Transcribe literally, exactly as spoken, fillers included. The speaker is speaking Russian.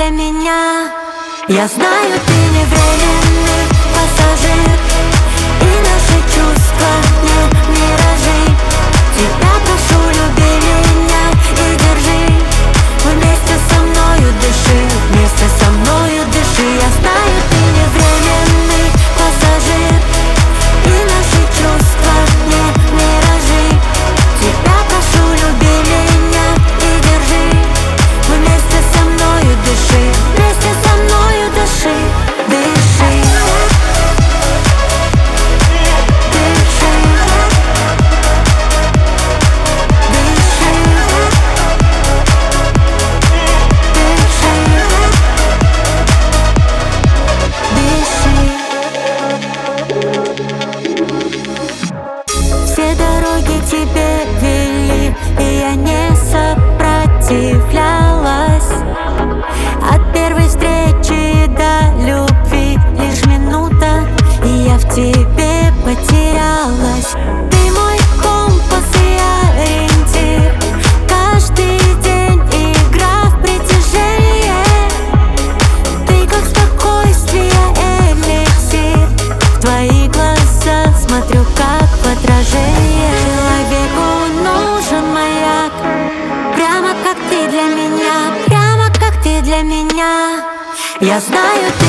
для меня. Я знаю, ты не временный пассажир, и наши чувства не миражи. Тебя прошу, люби меня и держи. Вместе со мною дыши, вместе со мною дыши. Я знаю, ты не временный пассажир, и наши чувства не миражи. Тебя прошу, люби меня и держи. Вместе со мною дыши, вместе со мною дыши, дыши. Все дороги тебе вели, и я не сопротивлялась. От первой встречи до любви лишь минута, и я в тебе потерялась. Ты мой компас и ориентир, каждый день игра в притяжение. Ты как спокойствие, эликсир, в твои глаза смотрю как в отражение. Человеку нужен маяк, прямо как ты для меня, прямо как ты для меня. Я знаю,